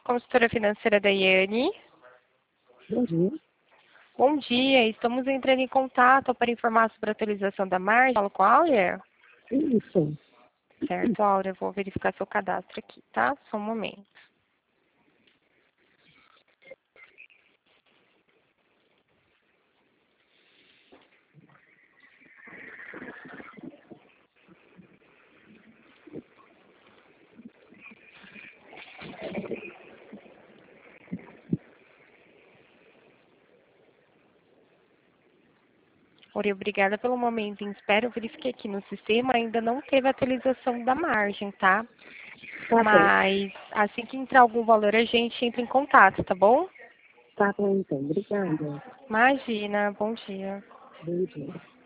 consultora financeira Daiane. Bom dia. Bom dia, estamos entrando em contato para informar sobre a atualização da margem. Falo com a Áurea? Isso. Certo, Áurea, eu vou verificar seu cadastro aqui, tá? Só um momento. Áurea, obrigada pelo momento em espera. Eu verifiquei aqui no sistema, ainda não teve atualização da margem, tá? Tá Mas assim que entrar algum valor, a gente entra em contato, tá bom? Tá bom, então. Obrigada. Imagina, bom dia. Bom dia.